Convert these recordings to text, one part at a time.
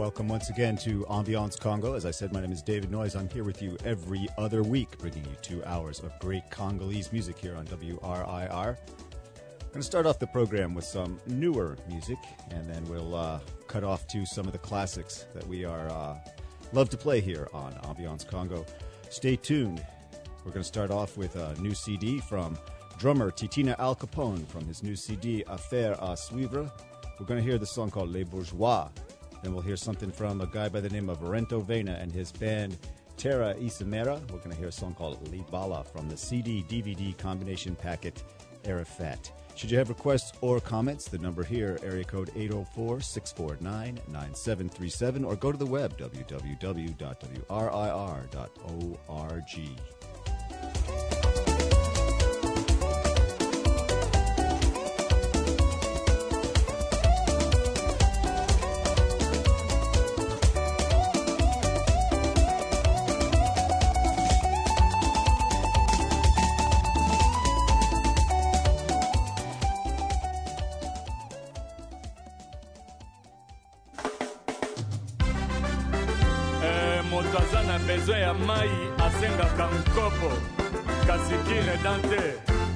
welcome once again to Ambiance Congo. As I said, my name is David Noyes. I'm here with you every other week, bringing you 2 hours of great Congolese music here on WRIR. I'm going to start off the program with some newer music, and then we'll cut off to some of the classics that we are love to play here on Ambiance Congo. Stay tuned. We're going to start off with a new CD from drummer Titina Al Capone from his new CD, Affaire à Suivre. We're going to hear the song called Les Bourgeois. Then we'll hear something from a guy by the name of Rento Vena and his band Terra Isamera. We're going to hear a song called Libala from the CD-DVD combination packet Arafat. Should you have requests or comments, the number here, area code 804-649-9737, or go to the web, www.wrir.org. Besoin ya mai asengaka nkopo kasikire dante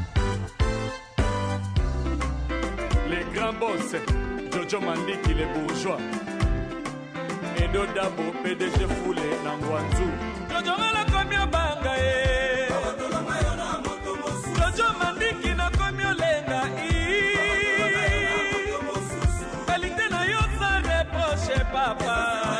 les grands boss Jojo Mandiki les bourgeois Edo Dabo PDG Foule na Ngwanzu Jojo mala komio banga Jojo Mandiki na komio lenga Kalite na yo sa reproche papa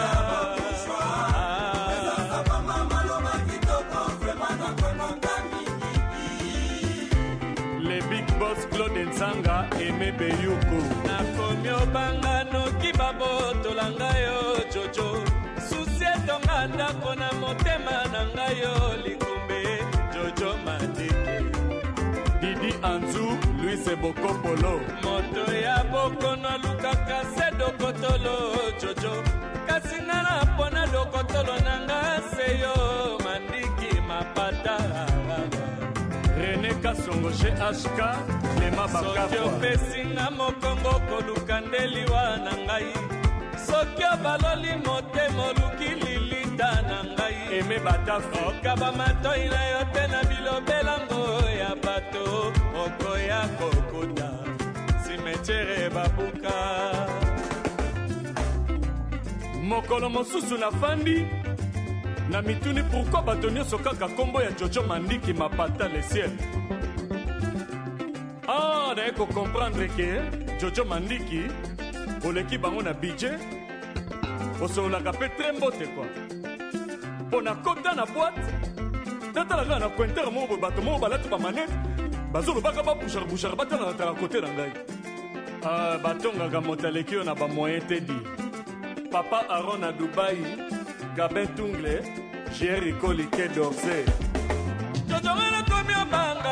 Boss Claude Nzanga Aimé Beyuko Nakomio bangano kibabo tolangayo Jojo Susie tonga ndako na motema nangayo likumbe Jojo Mandiki Didi Anzu Luis Bokopolo Moto ya bokono lukaka sedo kotolo Jojo Kasingana pona do kotolo nanga seyo Mandiki mapata René Kasongo chez HK Lema Bakafwa Sokyo pesinga mokongo kolukandeli wana ngai Sokyo baloli motemo lukililita na ngai Eme Batafu Okaba matoi na yote na bilobelango ya bato Oko ya kokuta Simechere babuka Mokolo mosusu na fandi Na mituni pourquoi batonio sokaka kombo ya Jojo Mandiki mapata le ciel. Ah, d'ailleurs faut comprendre que Jojo Mandiki pour l'équipe bango na budget pour la capé très mbote quoi. Pour na kota na boîte. Tata la na pointeur mo bato mo balatu ba manette. Bazolo baka ba bouchar bata na tala côté na ngai. Ah, batonga ga motaleki na ba moyen tedi. Papa Aaron à Dubaï. Gabin Tungle, Jericho Liké d'Orsay. Jojo mena komio banga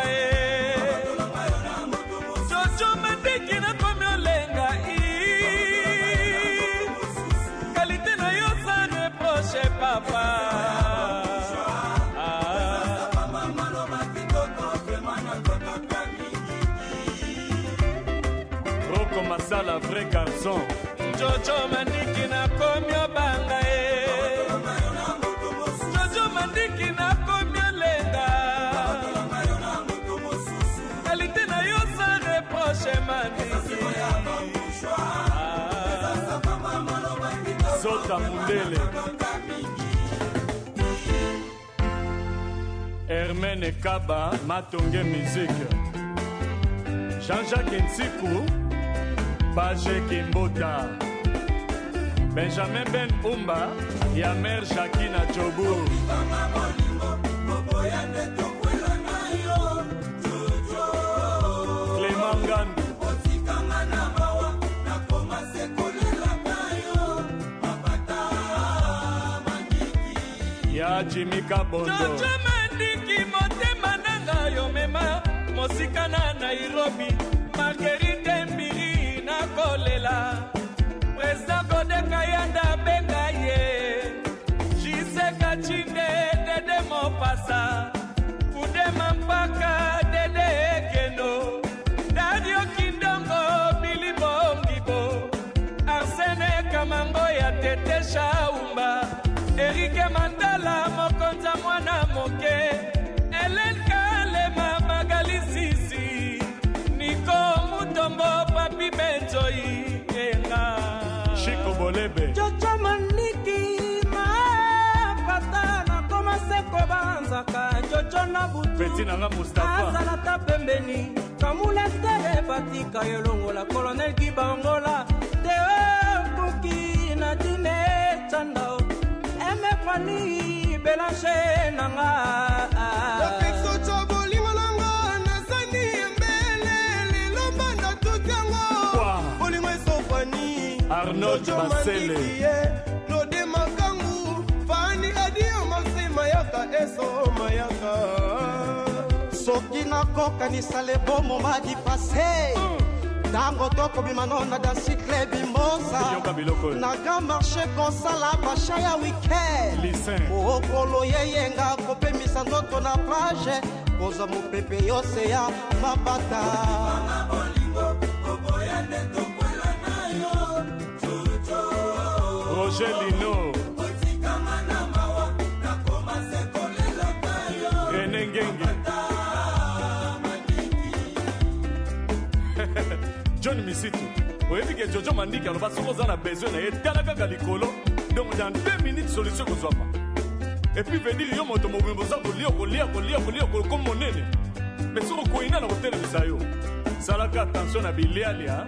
Jojo Mandiki na komio lenga Kalite na yo sa reproche papa Roko Masala, vrai garçon Jojo Mandiki na komio banga Jojo Mandiki na komio lenga Kalite na yo sa reproche Mandiki Sota Mundele Hermene Kaba Matonge Musique Jean-Jacques Nsiku Baje Kimbota Benjamin Ben Umba Yamer Shakina Chobu Clément Gandu Ya Jimmy Kabondo Jojo Mandiki motema nanga yo mema Mosika na Nairobi Marguerite Mbiri na kolela President Kode Kayanda Bengaye Jise Kachinde Dede Mopasa Kude Mampaka Dede Keno Dadio Kindongo Billy Bongibo Arsene Kamango ya Tete Jojo na butu Petit nanga Mustafa Azala ta pembeni Kamula tere batika yolongola Colonel Kibangola Teo Kuki na dine Chandao Eme kwani Belanche nanga Tekso choboli malanga Nazani embele Lilomba na tutango Olimwe sofani Arnold Basele Lode makangu Fani adio masi mayaka Eso mayaka Soki nakoka nisale bomo madi pase Tango toko bimanona da cycle bimosa Naga marché konsala basha ya weekend Okolo yeyenga kope misandoto na plage Koza mupepe yose ya mabata Roger Lino René Ngenge John Misitu oyebi ke Jojo Mandiki aloba soko oza na besoin na ye tala kaka likolo donc dans 2 minutes solution kozwama et puis venir yo moto mobimbo oza kolia comme monene mais soko koyina na kotelemisa yo salaka attention na bilialia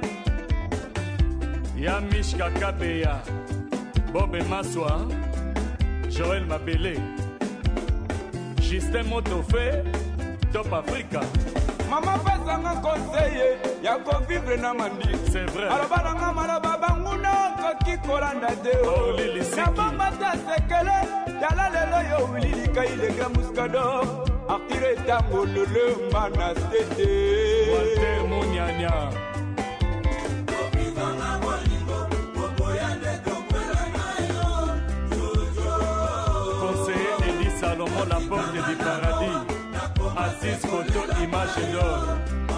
ya Mishka Kabeya Bobe Maswa Joël Mabele Justin Motofe Top Africa Mama pesanga conseiller ya ko vivre na mandi. C'est vrai. Alabala nga malaba banguna koki kolanda deo. Na mama ta sekele yala lelo yo wili kai le gramuskado. Artire tango lele mana tete. Walter Munyanya. Conseiller Eddie Salomon la porte du paradis. Assis Koto image d'or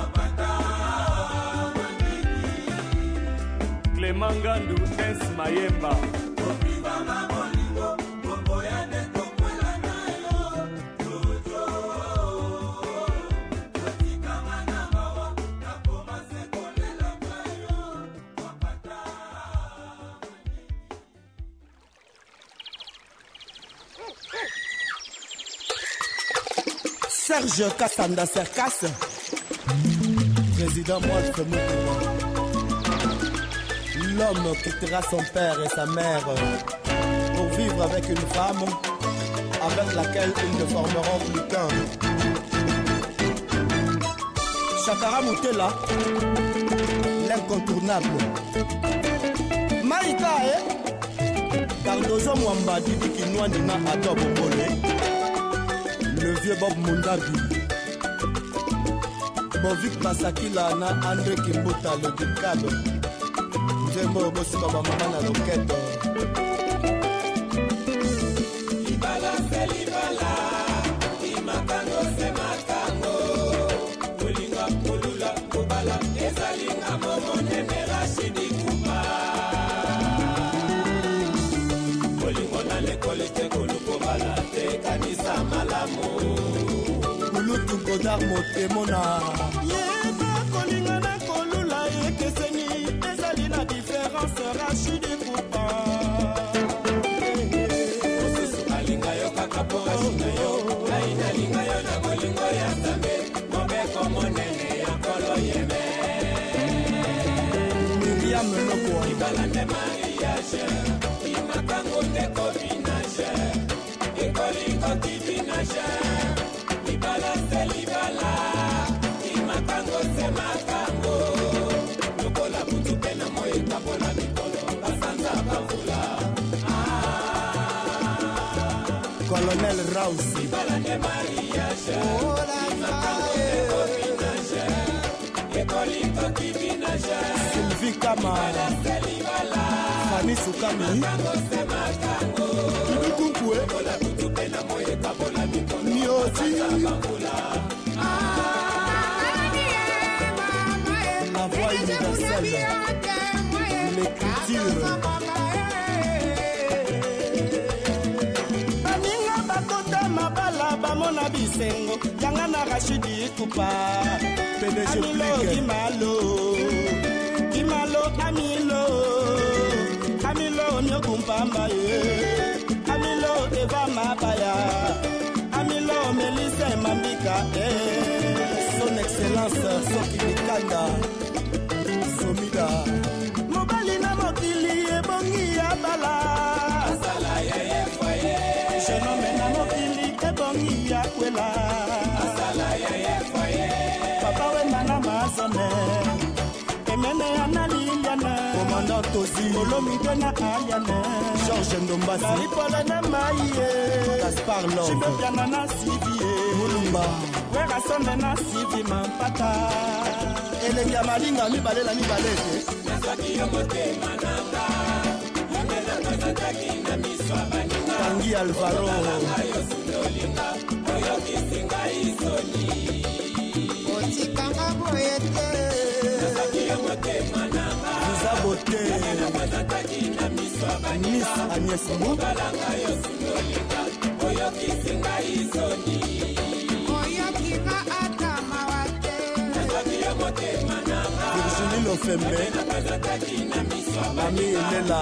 Clément Gandou Ens Mayemba Serge Kassanda Serkas Président Moïse Moukouba. L'homme quittera son père et sa mère pour vivre avec une femme avec laquelle ils ne formeront plus qu'un. Chakara Moutela, l'incontournable. Maïta, Cardozo Mwamba Didi Kinouanina Adobo Bole. Le vieux Bob Mundabi Bovik Basakila na André Kimbuta le Dikado Nzembo Bosi Baba Mama na Loketo Libala se libala Imakango se makango Ulinga kulula kubala Ezalinga momo nemera shidi kuba Ulingo na lekole te kuluko bala Te kanisa malamu Kulutu kodar motemona Yeba kolinga na kolula Yekeseni ezali na différence Rachidi kupa Osusu alinga yo kakapora shina yo Aina linga yo na kolingo ya sambe Mobeko monene ya kolo yeme Miriam Loko Ibalande mariage Imakango te kobinage Ikoliko tibinage Libala se libala Imakango se makango Lokola butu pena moye kabola mikolo Basanza bavula Colonel Rouse Libala de mariage Imakango te kobinage Ikoliko tibinage Sylvie Kama Libala se libala Fanny Soukami Imakango se makango Lokola butu pena moye kabola mikolo la voix universelle, l'écriture. Baninga bakota mabala bamona bisengo yanga na Rachidi kupa Amilo Amilo nyokumpamba ye Amilo Eva Mabaya Amilo Melissa Mambika, son excellence, Soki Mikanda, Somida. Mobali na mokili ebongi ya bala. Asala yeye foye. Jenome na mokili ebongi ya kwela. Asala yeye foye. Papa we nana mazone. Emene yana liliana. Commandant Tozi. Olomide na aliane. Georges Ndombasi. Naripole na maie. Gaspard Love. Chibepiana na Sivie. Mulumba. Wera sonde na Sivi Mampata. Elenga malinga mibale la mibale. Nazaki yomote mananga. Yamela kozataki na miswa baninga. Tangi Alvaro. Oyo sundolinga. Oyo kisinga isoni. Otikanga boyete. Nazaki yomote mananga. Zabote. Yamela kozataki na miswa baninga. Miss Agnès Mou. Balanga yo sundolinga. Oyo kisinga isoni. Oyo kika atama wate. Nazaki yomote mananga. Virginie Lofembe. Mami Elela.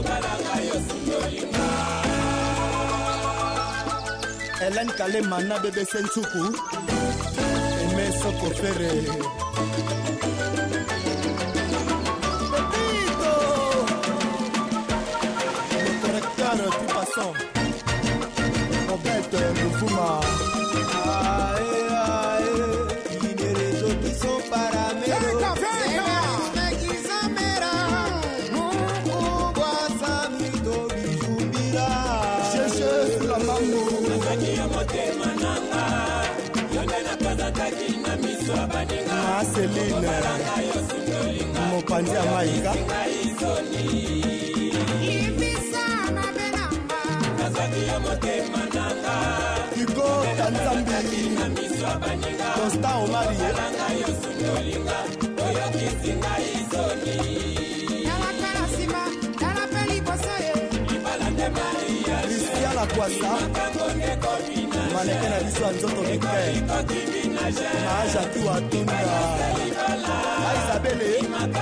Hélène Kalema na bébé Sensuku. Aimé Soko Ferre. Pepito. Le correcteur tout passant. Robert Moufuma. Aïe aïe. Il est les autres qui sont paraméros. Céline Mopanzi ya Maïka Hugo Tanzambi Constant Omarie Christian Lakwasa Maneke na biso ya nzoto mike Aja tu atunda Isabelle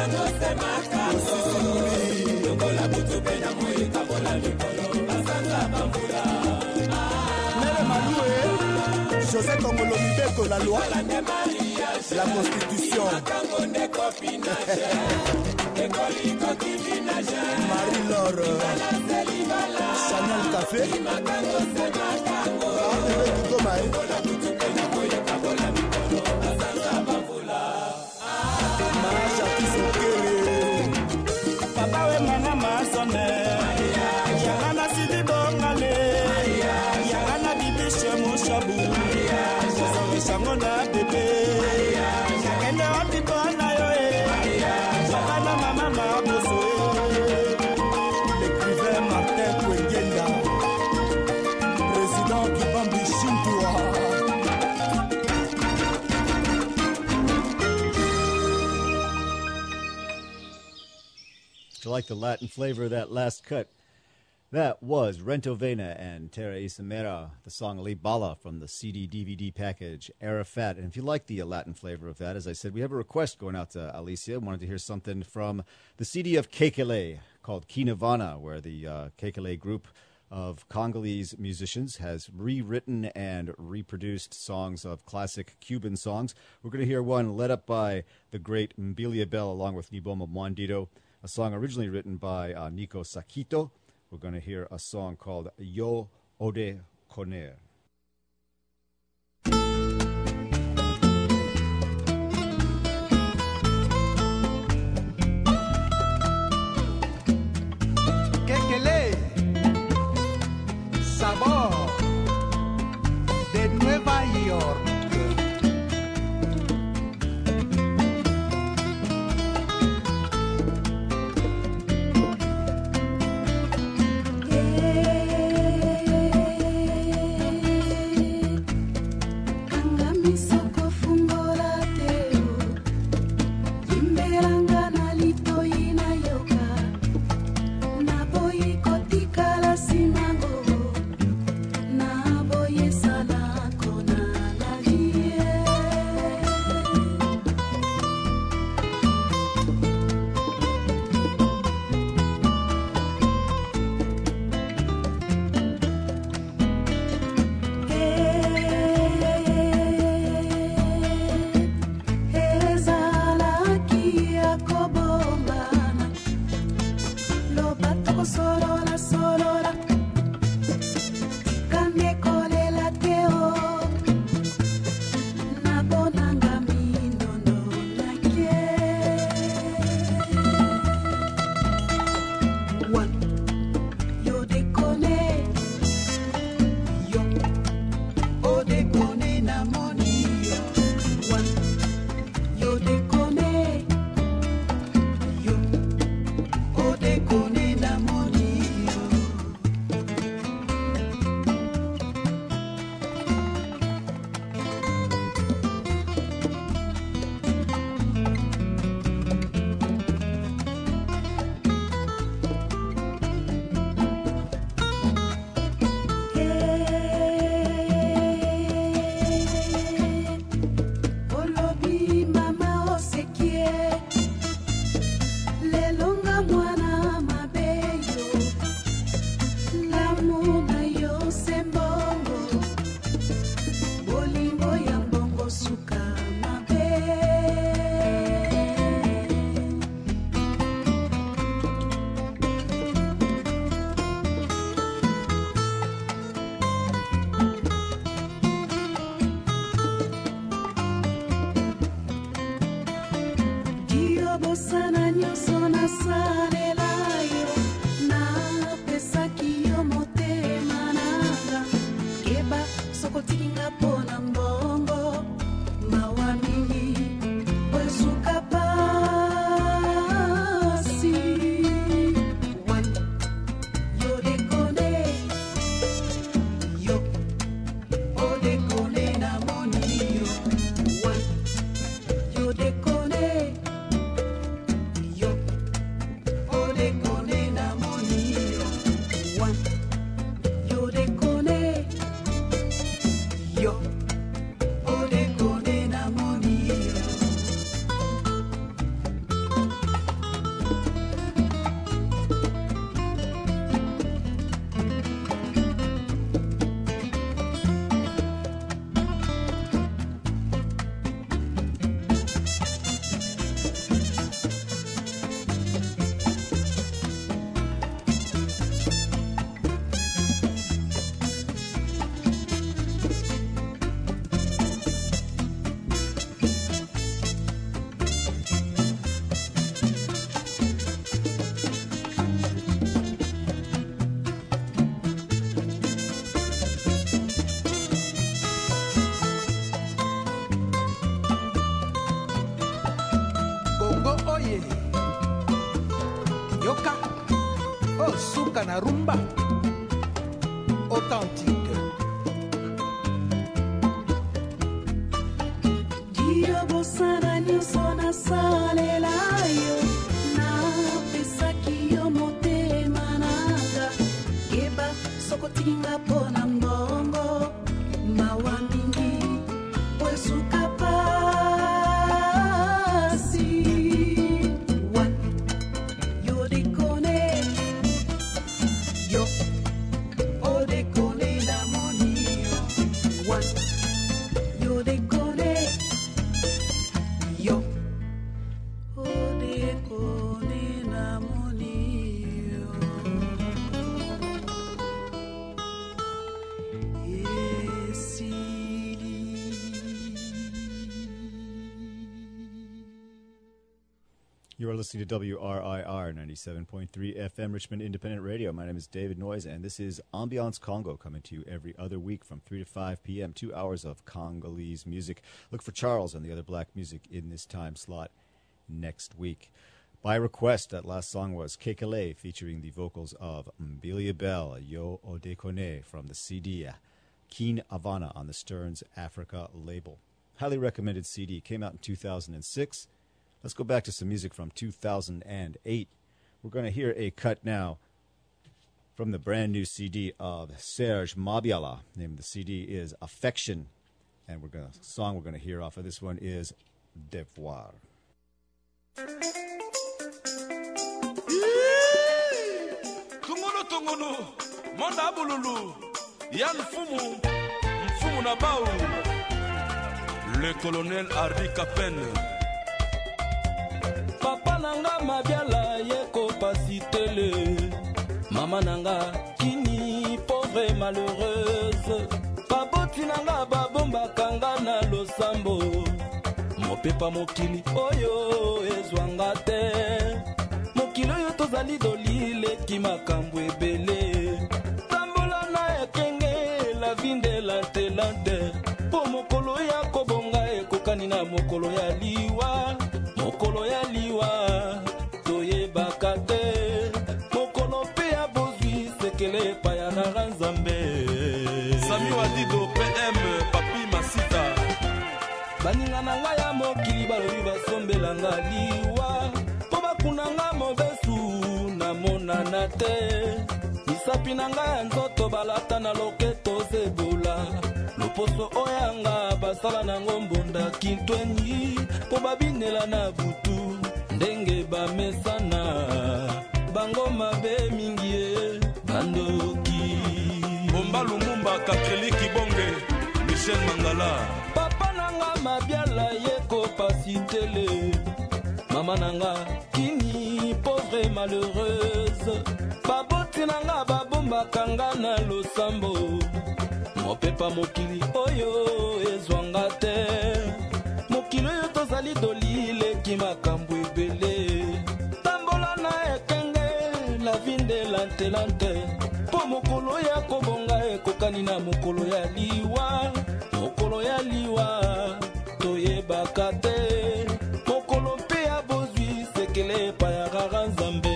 Mere Maloue José Kongolo Mbeko la loi La constitution Marie-Laure Chanel Café Papa we mama mazone Yangana sidi bongale Yangana bibishe mushabu Shango na bebe Kende wapipo na yoe Yangana mama maboso L'écrivain Martin Kwengenda Président Kibambi Shintua. I like the Latin flavor of that last cut. That was Rento Vena and Terra Isamera, the song Ali Bala from the CD-DVD package Arafat. And if you like the Latin flavor of that, as I said, we have a request going out to Alicia. Wanted to hear something from the CD of Kekele called Kinavana, where the Kekele group of Congolese musicians has rewritten and reproduced songs of classic Cuban songs. We're going to hear one led up by the great Mbilia Bel along with Niboma Mwandito, a song originally written by Nico Sakito. We're going to hear a song called Yo Ode Koner. Kekele, sabor de Nueva York. tozoyoka na rumba authentique. Dio bosana nyonso nasalela yo, napesaki yo motema nanga, yeba sokotinga mpona mbongo mawa mingi oesuka pasi. What? Yo dekone, yo o dekone la moni yo. What? Yo dekone, yo o dekone la moni yo. You are listening to WRIR 97.3 FM Richmond Independent Radio. My name is David Noyes, and this is Ambiance Congo, coming to you every other week from 3 to 5 p.m., 2 hours of Congolese music. Look for Charles and the other black music in this time slot next week. By request, that last song was Kekele, featuring the vocals of Mbilia Bell, Yo Odekone, from the CD Keen Havana on the Stearns Africa label. Highly recommended CD, came out in 2006. Let's go back to some music from 2008. We're going to hear a cut now from the brand new CD of Serge Mabiala. The name of the CD is Affection, and the song we're going to hear off of this one is Devoir. Tungono, Manda Bululu, Yann Fumu, Mfumu Nabao, le colonel Hardy Capen. Papa nanga Mabiala yeko pasitele, Mama nanga kini pauvre malheureuse, Baboti nanga babomba kanga na losambo, Mopepa mokili oyo ezwanga te, Mokili oyo tozali dolile ki makambo ebele, Tambola na ekenge la vinde lante lante, Po mokolo ya kobonga ekokani na mokolo ya liwa, Mokolo ya liwa toyebaka te, Mokolo pe ya bozwi sekele pa ya rara nzambe. Sami Wadido PM Papi Masita. Baninga na ngai ya mokili balobi basombela nga liwa, Po bakuna nga mobesu namonana te, Misapi na ngai ya nzoto balata na loketo zebola, Loposo oyanga basala nango mbonda kintwenyi, Po babinela na butu ndenge bamesana, Bango mabe mingi bandoki. Bomba Lumumba Kakreli Kibonge Michel Mangala. Papa nanga Mabiala yeko pasitele, Mama nanga kini pauvre malheureuse, Baboti nanga babomba kanga na losambo, Mopepa mokili oyo ezwanga te, Mokili oyo tozali dolile ki makambo ebele, Tambola na ekenge la vinde lante lante, Po mokolo ya kobonga ekokani na mokolo ya liwa, Mokolo ya liwa toyebaka te, Mokolo pe ya bozwi sekele pa ya rara nzambe.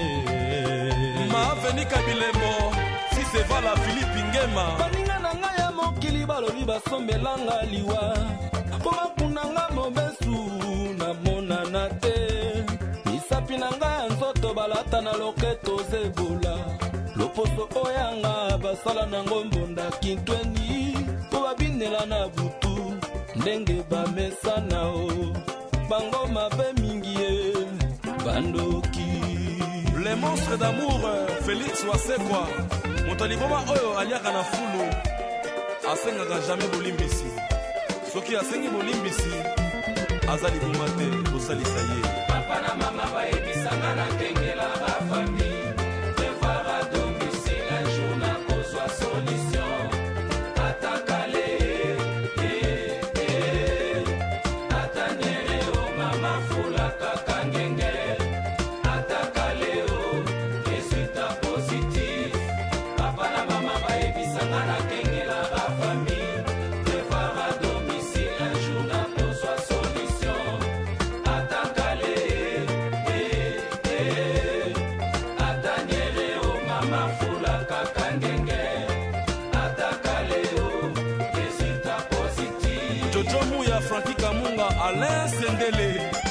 Maaveni Kabilembo si se va la Philippe Ngema. Baninga na ngai ya mokili balobi basombelanga liwa, Po bakunanga mobesu namonana te, Misapi na ngai ya nzoto balata na loketo zebola, Loposo oyanga basala nango mbonda kintweni, Po babinela na butu ndenge bamesana o, Bango mabe mingi bandoki. Les monstres d'amour Félix Wasekwa, Montaliboma oyo aliaka na fulu, Asengaka jamais bolimbisi, Soki asengi bolimbisi azali bumate osalisa ye. Papa na mama baebisanga na kengela ba famille, Devoir à domicile un jour na kozwa solution, Atakale Atanere o mama fula kakangenge, Atakale o résultat positif. Papa na mama baebisanga na kengela ba famille, Devoir à domicile un jour na kozwa solution, Atakale Jojo Mouya, Frankie Kamunga, Alain Sendele.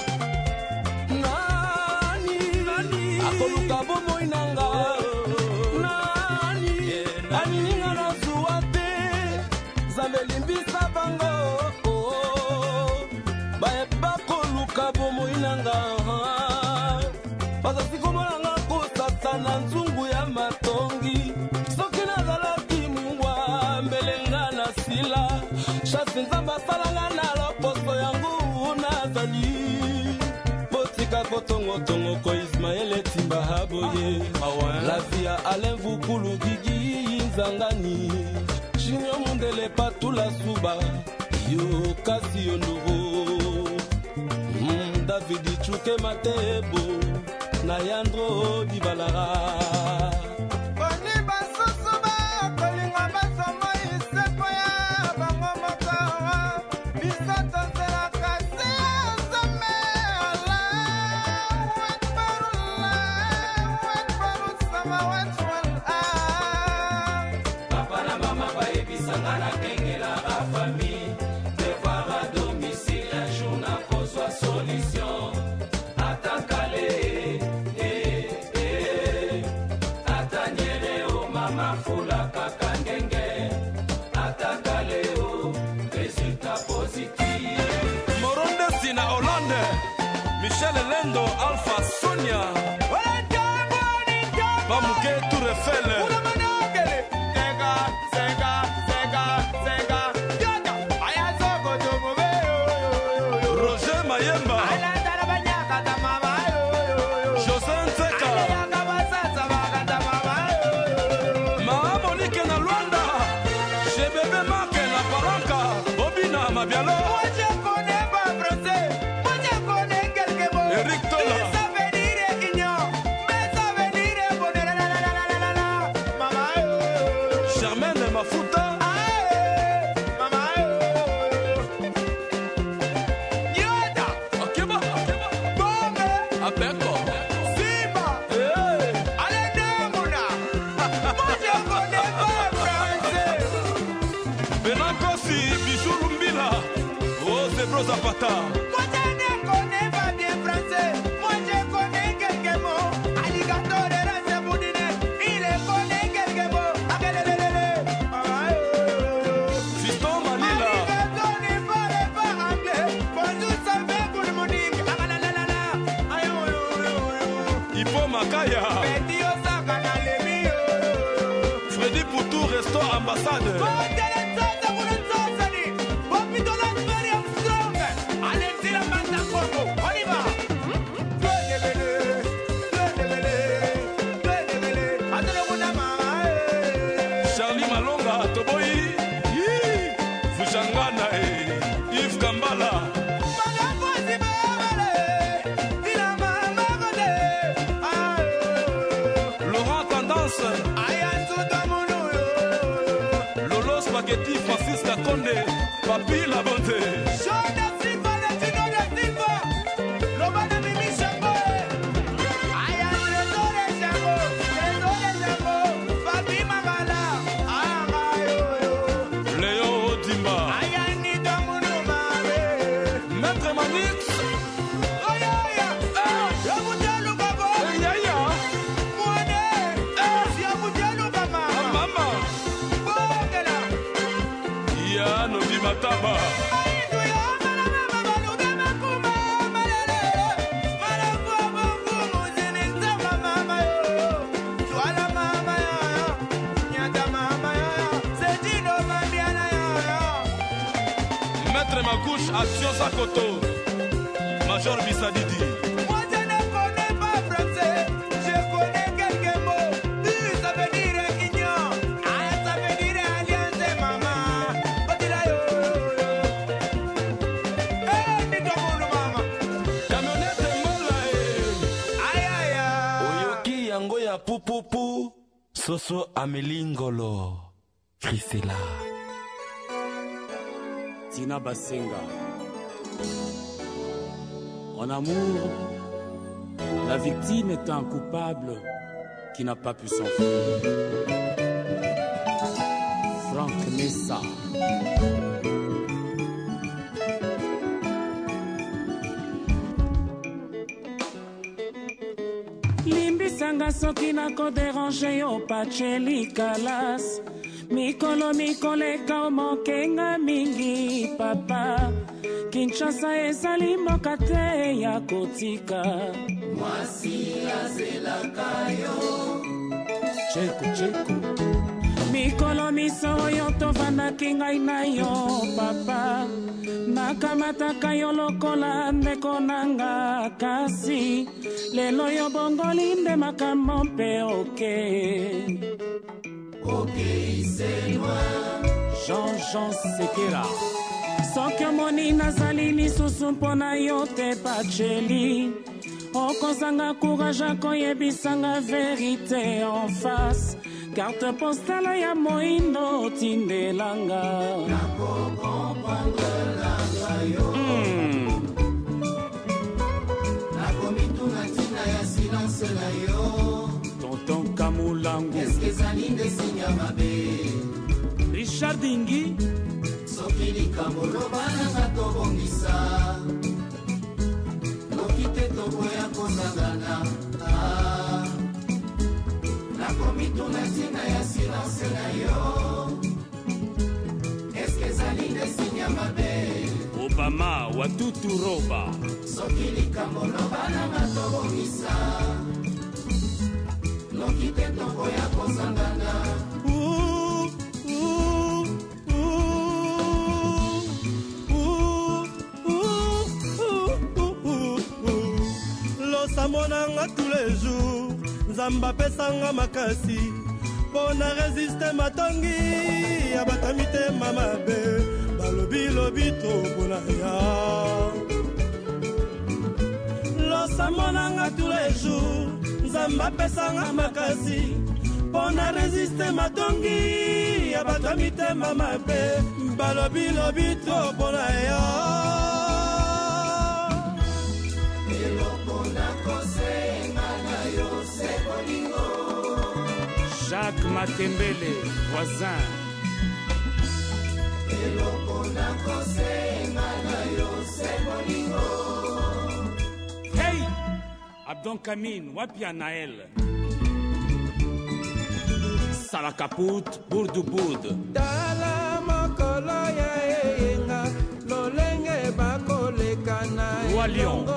Nani akoluka bomoi nanga nani aninga na zuwa te Nzambe limbisa bango bayeba koluka bomoi nanga bazasi komonanga kosasa na nzungu ya matongi soki nazalaki mungwa mbelenga na sila shasi Nzambe asalanga na loposo yangu nazali botika kotongo ko Ismaël Timba Haboye la vie à Alain Vukulu Gigi Nzangani Junior Mundele Patula Suba yo kasi yondoro David Chuke Matebo na Yandro Dibalara Michel Lendo, Alpha Sonia Bamuke Tour Eiffel Roger Mayemba José Nzeka Maa Monique na Luanda Chez Bébé Marque na Paranka Bobina Mabialo Eric Tola Germaine Mafuta Yoda Akeba Bombe Abeko Simba Allez Demuna Moi je connais pas français Benankosi Bijou Lumbila Oh c'est Bro Zapata Freddy Poutou, Resto Ambassade Charlie Malonga, Toboyi Fujangana, Yves Kambala Laurent Tendance Lolo Spaghetti, Francis Kakonde Papi La Bonté Léo Dimba Maître Manix Yano Dimataba Maître Magouche, Action Sakoto Major Bissadidi Pupupu Soso Amelingolo Christella Tina Basenga. En amour, la victime est un coupable qui n'a pas pu s'enfuir. Franck Messa. yebisanga soki nakoderange yo pacheli kalas mikolo mikoleka omokenga mingi papa Kinshasa ezali mboka te ya kotika mwasi azelaka yo cheko mikolo miso yo tovandaki ngai na yo papa nakamataka yo lokola ndeko nanga kasi lelo yo bongoli nde makambo mpe oke isenwa Jean Sekera soki omoni nazali lisusu mpo na yo te pacheli okozanga courage akoyebisanga verite en face carte postale ya moindo tindelanga nakokomprendre yo nakomituna ntina ya silence na yo tonton Kamulangu eske ezali nde sinya mabe Richard Ingi soki likambo lobananga tobongisa loki te toboya kozangana nakomituna ntina ya silence na yo eske ezali nde sinya mabe Obama watutu roba soki likambo lobananga tobongisa loki te toboya kozangana losamonanga tous les jours nzamba pesanga makasi mpo na resiste matongi ya batamitema mabe balobilobi tobona ya losamonanga tous les jours nzamba pesanga makasi mpo na resiste matongi ya batamitema mabe balobilobi tobona ya Jacques Matembele, voisin. Hey! Abdon Kamine, wapi Anaël? Salakaput, Bourdouboude. Tala makolo ya eyenga, lolenge bakolekana elongo.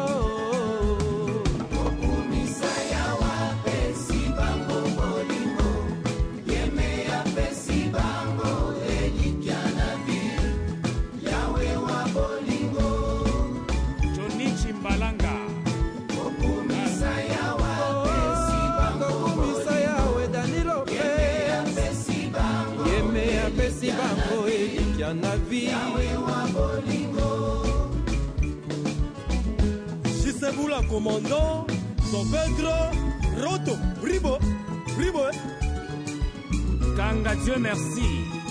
Chiseboula commandant, Don Pedro, Roto, Bribo, Kanga Dieu merci.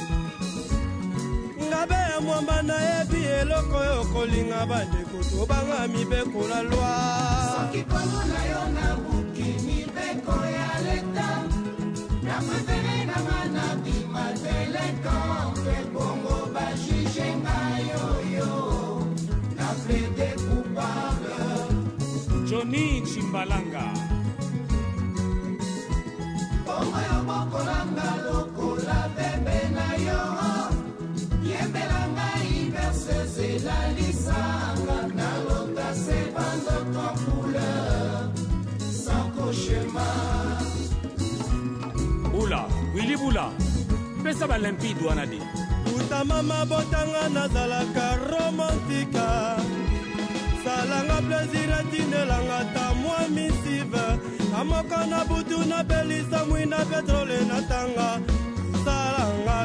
Ngabe ya mwamba na ebi eloko yo kolinga bandeko tobanga mibeko la loi. Soki kono na yo na buki mibeko ya leta na prefere na mana bima telekompe bongo bajije ngayo yo na plaide coupable Johnny Chimbalanga bongo yo bokolanga lokola bebe na yo yembelanga iverseze la lisanga na lota se bando ton couleur sans cauchemar Bula, Willy Bula pesa balimpido wanadi utama mabotanga nazalaka romantika salanga plaisir atindelanga ta mwa misive amoko na butu na belisa mwina petrole na tanga salanga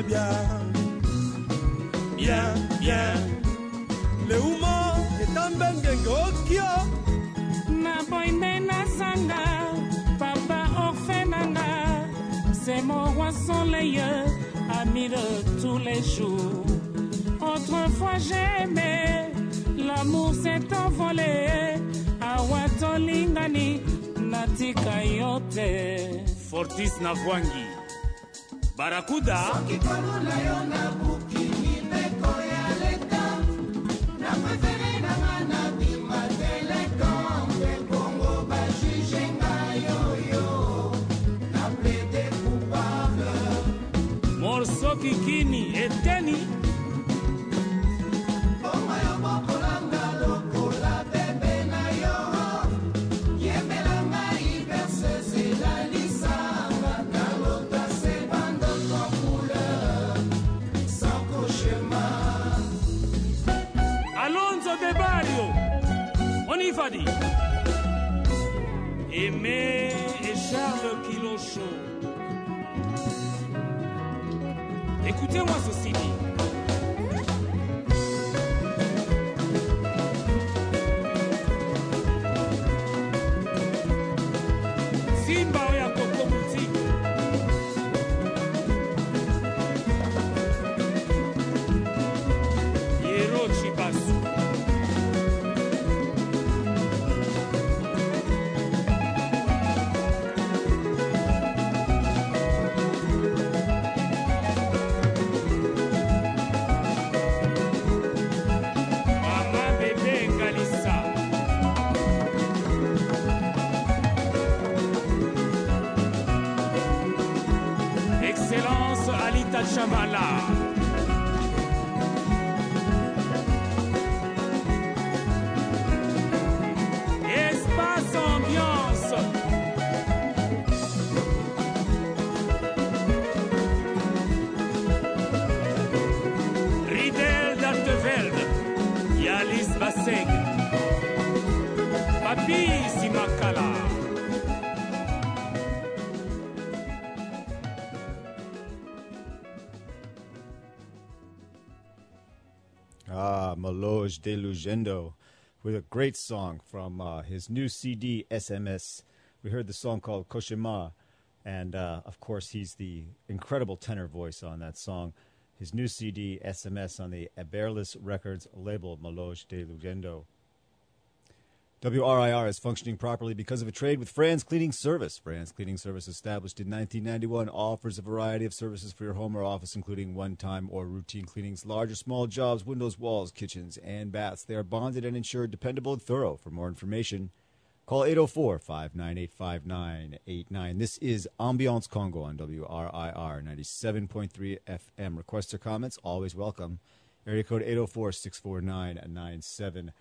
bien leuma etambengenge okio na boinde na sanga papa orphenanga c'est mon roi soleil ami de tous les jours autrefois j'aimais l'amour s'est envolé awatolingani natika yote Fortis Navwangi Barakuda Sokikolula yo na buki mibeko ya leta na prefere na mana bima telekompe bongo bajije ngayo yo Lorenzo De Barrio. On y va dire. Aimé et Charles Kilocho. Écoutez-moi ceci dit. Simba ya Coco Boutique. Yero Chibasu. Chamala. Espace ambiance. Riedel d'Altevelde. Yalis Baseg. Papi Simakala. Maloge de Lugendo with a great song from his new CD, SMS. We heard the song called Koshima, and of course he's the incredible tenor voice on that song. His new CD, SMS, on the Aberlis Records label, Maloge de Lugendo. WRIR is functioning properly because of a trade with Franz Cleaning Service. Franz Cleaning Service, established in 1991, offers a variety of services for your home or office, including one-time or routine cleanings, large or small jobs, windows, walls, kitchens, and baths. They are bonded and insured, dependable, and thorough. For more information, call 804-598-5989. This is Ambiance Congo on WRIR 97.3 FM. Requests or comments, always welcome. Area code 804-649-9737.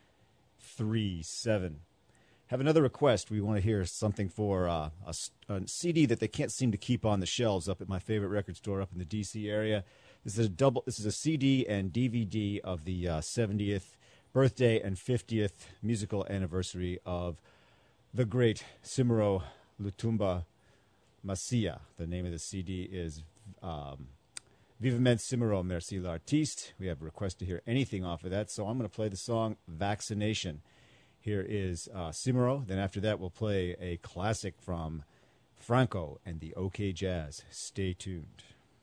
Have another request. We want to hear something for a CD that they can't seem to keep on the shelves up at my favorite record store up in the D.C. area. This is a CD and DVD of the 70th birthday and 50th musical anniversary of the great Simero Lutumba Masia. The name of the CD is Vivement Simero Merci l'Artiste. We have a request to hear anything off of that, so I'm going to play the song Vaccination. Here is Simero. Then after that, we'll play a classic from Franco and the OK Jazz. Stay tuned.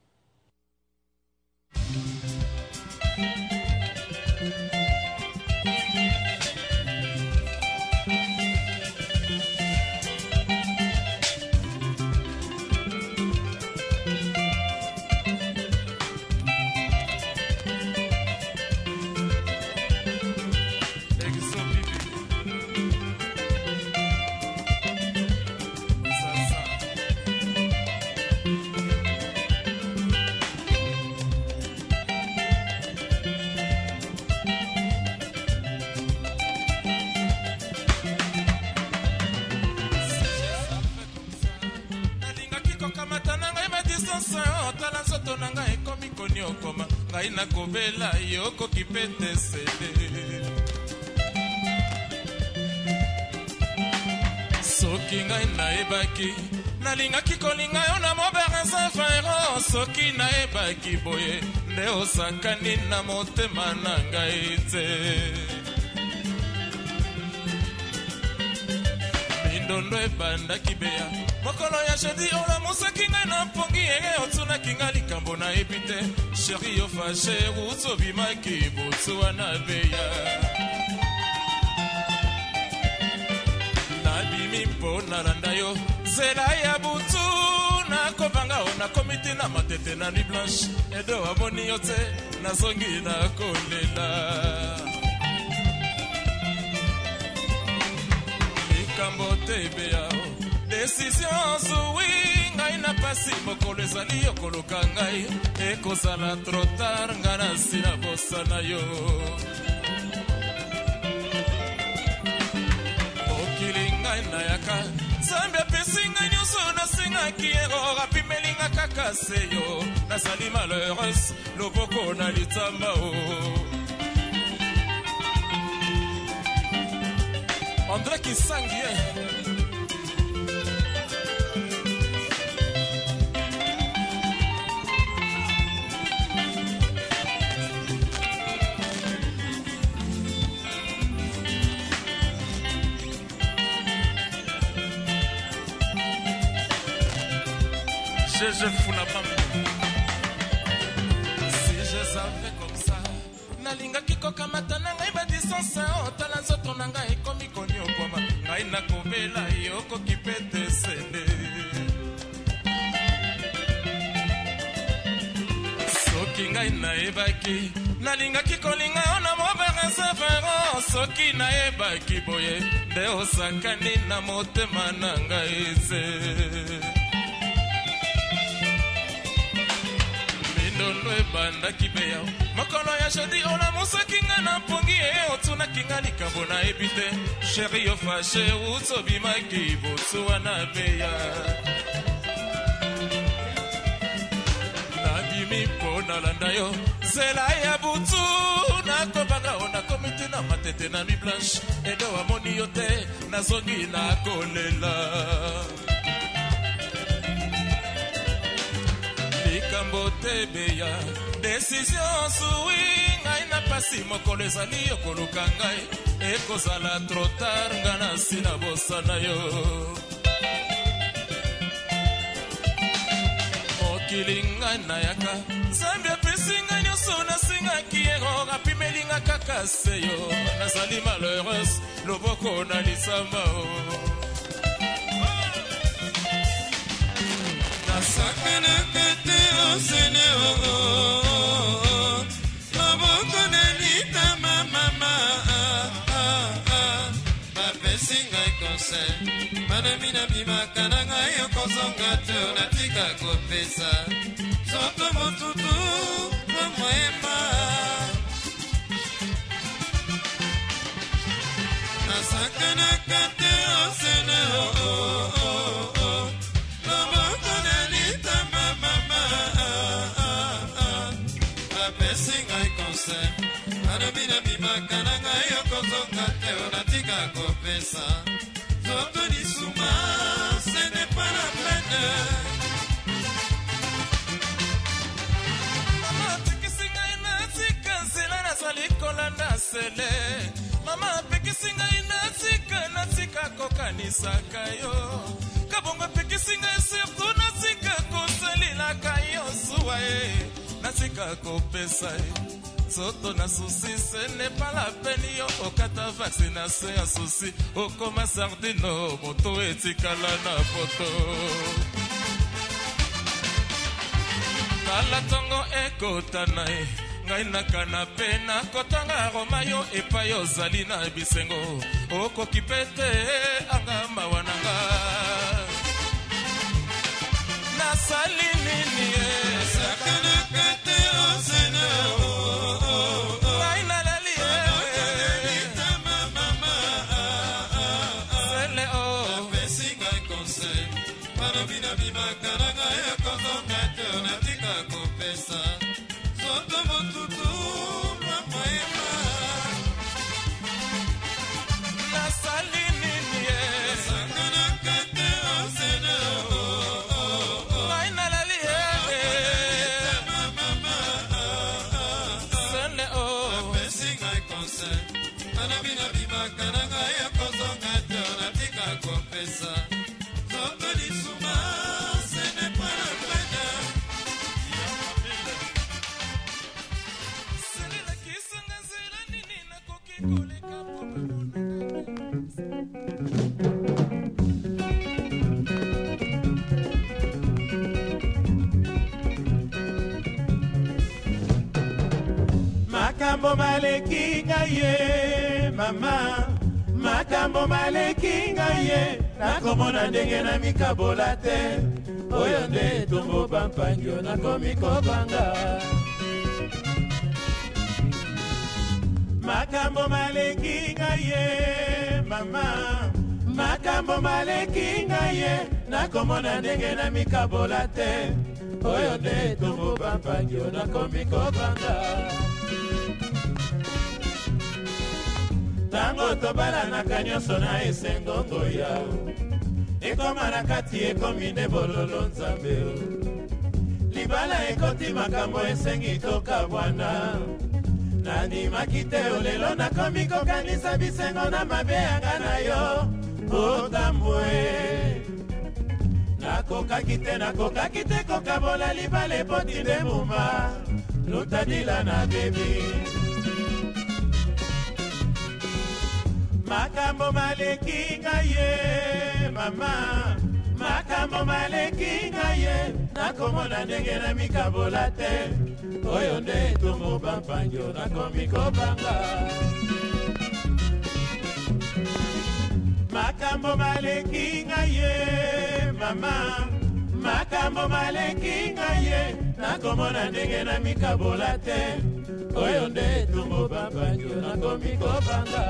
ngai nakobela yoko kipete sede soki ngai naebaki nalingaki kolinga yo na moberesin faero soki naebaki boye nde osakani na motema na ngai te mindondo ebandaki beya mokolo ya jeudi olamusaki ngai na mpongi enge otunaki nga likambo na yebi te sheri yo fashe utobimaki butu wana beya nabimi mpo nalanda yo nzela ya butu nakobanga o nakomi te na matete na nuit blanche edo amoni yo te nazongi nakolela likambo te beya Décision zui ngai na pasi mokolo ezali yokoluka ngai ekozala trop tard nga nasi na bosana yo mokili ngai nayaka nzambe apesi ngai nyonso nasengaki error apimelinga kaka se yo nazali malheureuse loboko na litamba o André Kisangi. Je fous la maman. Si je savais comme ça, nalinga kiko kamata na ngai ba distance otala nzoto na ngai ekomi koni okoma ngai nakobela yoko kipete sele soki ngai naebaki nalinga kikolinga ona moberese fero soki naebaki boye nde osakani na motema na ngai ze banda kibeya makolo ya jeudi ona musaki nga na pongi otuna kinga likambo na ebite chéri yo fâché utsobimaki botsuwa na beya nabimi mpona landa yo zela ya butu nakobanga ona komiti na matete na nuit blanche edo amoni yo te nazongi nakolela likambo tebeya décision sui ngai na pasi mokolo ezali okoluka ngai ekozala trop tard nga na nsina bosana yo mokili ngai nayaka nzambe apesi ngai nyonso nasingaki ero apimelinga kaka se yo nazali malheureuse loboko na lisamba o nasakanaka te osene loboko na litama mama bapesi ngai conseil manami na bimaka na ngai okozonga te natika kopesa soto motutu bamoyema nasakanaka te osene Anabina bimaka na ngai okozonga te onatika kopesa zoto nisuma ce n'est pas la peine mama pekisi ngai natika nzela nazali kolanda sele mama pekisi ngai natika kokanisaka yo kabongo pekisi ngai surtout natika kosalilaka yo suwa ye natika kopesa ye soto na souci ce n'est pas la peine yo okata vaccination ya souci okoma sardino moto etikala na poto tala tongo ekotana ye ngai na kanape nakotanga roma yo epai ozali na bisengo okoki pete anga mawa na nga nasali nini ye sakanaka te osene Makambo maleki ngaye mama makambo maleki ngaye nakomona ndenge na mikabola te oyo nde tombo bampangio nakomi kobanga makambo maleki ngaye mama makambo maleki ngaye nakomona ndenge na mikabola te oyo nde tombo bampangio nakomi kobanga Tango tobalanaka nyonso na esengongo ya ekoma na kati ekomi nde bololo nzambe libala ekoti makambo esengi tokabwana nandimaki te lelo nakomi kokanisa bisengo na mabe yanga na yo otambwe nakokaki te kokabola libala epoti nde muma lutadila na bebi makambo maleki ngai ye mama makambo maleki ngai ye nakomona ndenge na mikabola te oyo nde tongo bampanjo nakomi kobanga makambo maleki ngai ye mama makambo maleki ngai ye nakomona ndenge na mikabola te oyo nde tongo bampanjo nakomi kobanga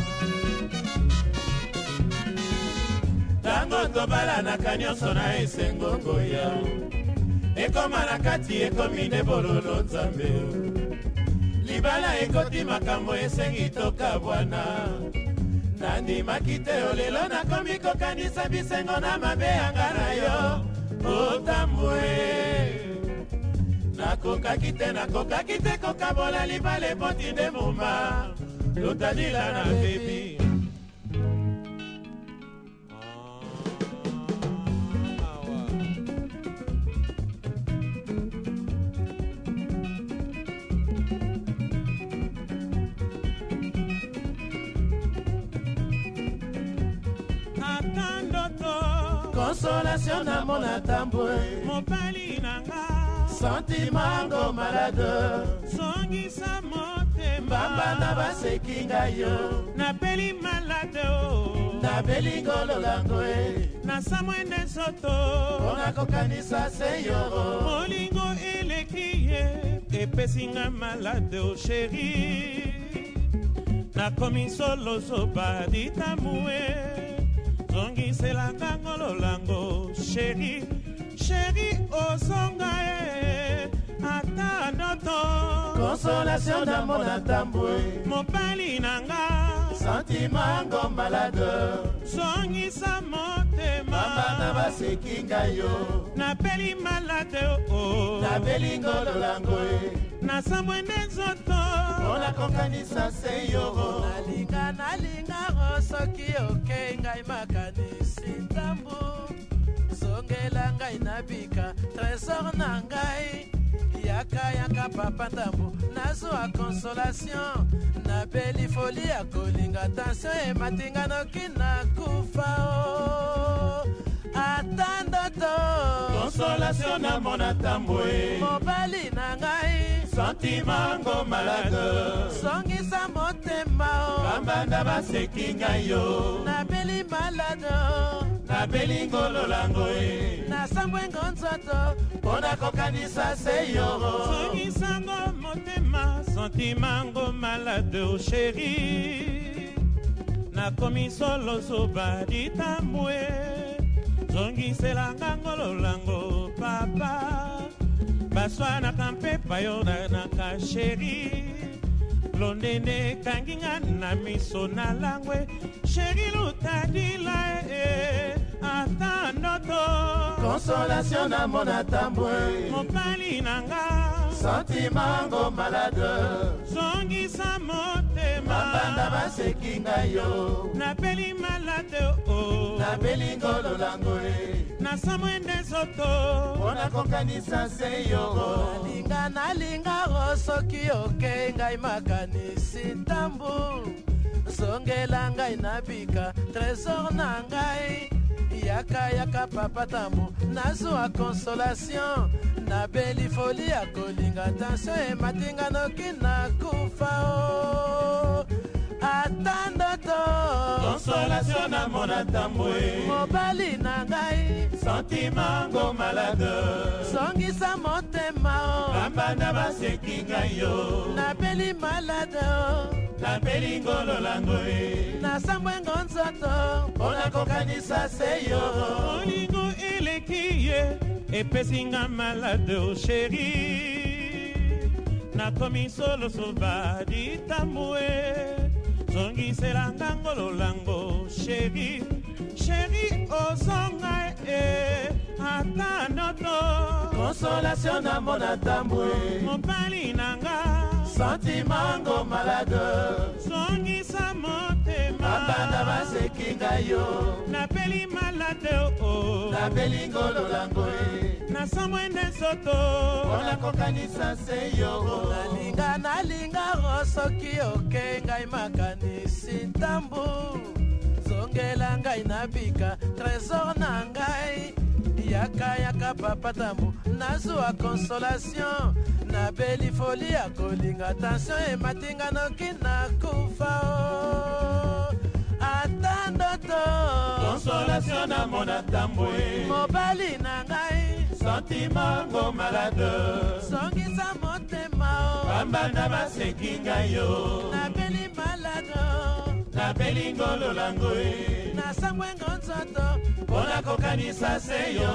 tango tobalanaka nyonso na esengongo ya ekoma na kati ekomi nde bololo nzambe libala ekoti makambo esengi tokabwana nandimaki te lelo nakomi kokanisa bisengo na mabe yanga na yo otambwe nakokaki te kokabola libala epoti nde muma lutadila na bebi consolation na mona tambwe mobali nanga sentimango malade songisa motema mbamba baseki ngai yo napeli malade nabeli ngolo lango nasamwende nzoto mpona kokanisa seyoro molingo eleki ye epesinga malade o sheri nakomi solo zoba ditamue zongiselanga ngololango sheri sheri ozonga ata ndoto consolation na mona tambwe mobali nanga sentimango malade zongisa motema mabana baseki ngai yo napeli malade nabeli ngololango nasamwende nzoto mpona kokanisa seyoro nalinga soki oke ngai makanisi ntambu zongela ngai nabika trésor na ngai yaka papa ntambu nazwa consolation nabeli foli ya kolinga tension ematinga noki nakufa ata ndoto consolation na mona tambwe mobali na ngai sentimango malade songisa motema bambanda baseki ngai yo nabeli malade nabeli ngololango nasambwengo nzoto mpona kokanisa seyoro songisango motema sentimango malade o sheri nakomi solo zoba ditambwe zongiselanga ngololango papa baswanaka mpepa yo nanaka sheri londende kanginga na miso na langwe sheri lutadila ata ndoto consolation na mona tambwe mobali nanga sentimango malade zongisa motema mabanda baseki ngai yo napeli malade nabeli ngololango nasamwende nzoto mpona kokanisa seyoro nalinga soki oke ngai makanisi ntambu zongela ngai nabika trésor na ngai yaka papa tambu nazwa consolation nabeli foli ya kolinga tension ematinga noki nakufa ata ndoto consolation na mona tambwe mobali na ngai sentimango malade songisa motema bambanda baseki ngai yo nabeli malade nabeli ngololango nasambwengo nzoto mpona kokanisa seyoro molingo eleki ye epesinga malade o sheri nakomi solo soba ditambwe zongiselanga ngololango sheri sheri ozonga ata noto consolation na mona tambwe mobali nanga sentimango malade zongisa motema babanda basekinga yo napeli malade napeli ngololango nasamwende soto mpona kokanisa se yo nalinga soki oke ngai makanisi ntambu zongela ngai nabika trésor na ngai yaka papa tambu nazwa consolation nabeli foli ya kolinga tension ematinga noki nakufa ata ndoto consolation na mona tambwe mobali na ngai sentimango malade songisa motema bambanda baseki ngai yo nabeli malade nabeli ngololango nasangwengo nzoto mpona kokanisa se yo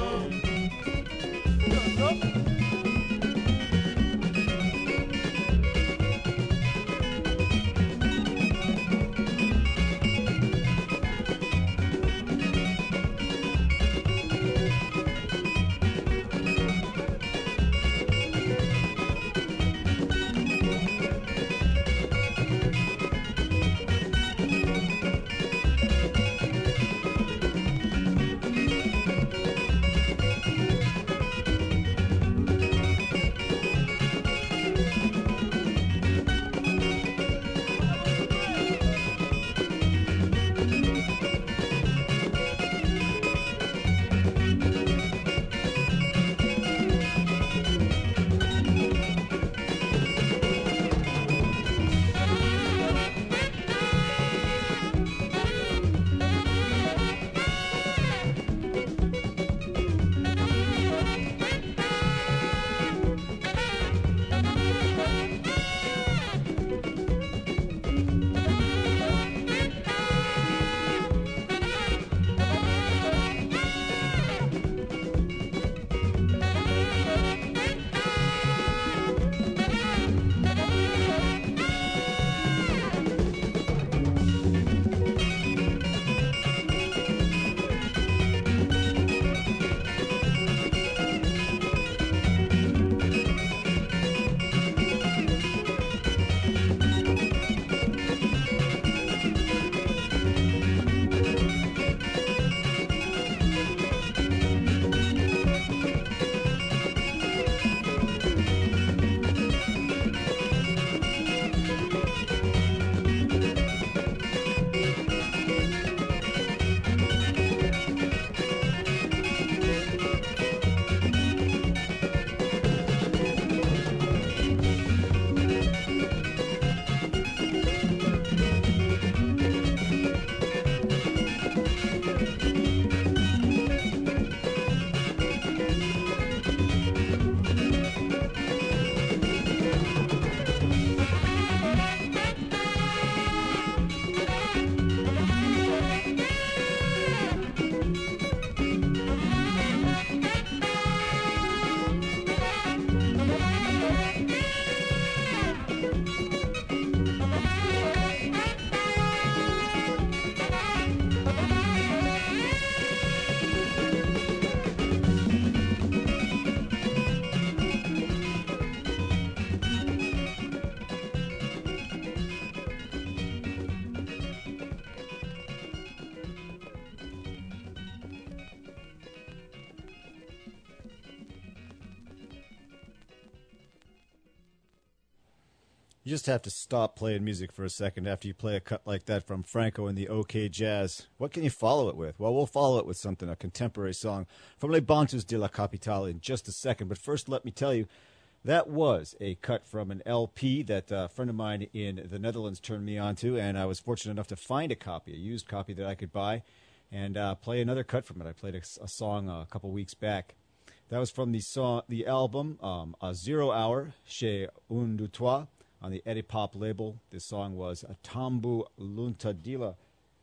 You just have to stop playing music for a second after you play a cut like that from Franco and the OK Jazz. What can you follow it with? Well, we'll follow it with something, a contemporary song from Les Bantus de la Capitale in just a second. But first, let me tell you, that was a cut from an LP that a friend of mine in the Netherlands turned me on to, and I was fortunate enough to find a copy, a used copy that I could buy, and play another cut from it. I played a song a couple weeks back. That was from the album A 0 Hour chez Un de Toi on the Edipop label. This song was Tambu Luntadila,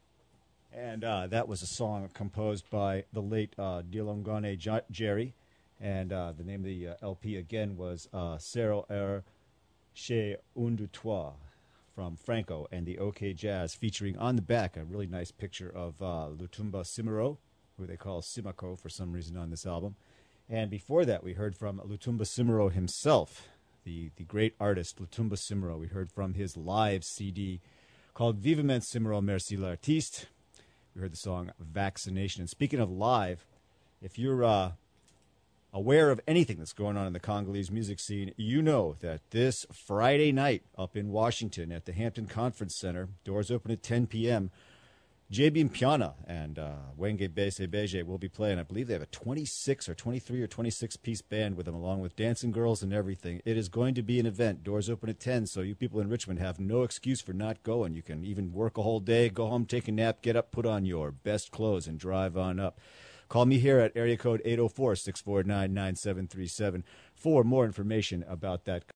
and that was a song composed by the late Dilongane Jerry, and the name of the LP again was 0 Hour chez Un de Toi from Franco and the OK Jazz, featuring on the back a really nice picture of Lutumba Simero, who they call Simako for some reason on this album. And before that, we heard from Lutumba Simero himself, the great artist Lutumba Simero. We heard from his live CD called Vivement Simero Merci l'Artiste. We heard the song Vaccination. And speaking of live, if you're aware of anything that's going on in the Congolese music scene, you know that this Friday night up in Washington at the Hampton Conference Center, doors open at 10 p.m., JB Mpiana and Wenge Bese Beje will be playing. I believe they have a 26 or 23 or 26-piece band with them, along with dancing girls and everything. It is going to be an event. Doors open at 10, so you people in Richmond have no excuse for not going. You can even work a whole day, go home, take a nap, get up, put on your best clothes, and drive on up. Call me here at area code 804-649-9737 for more information about that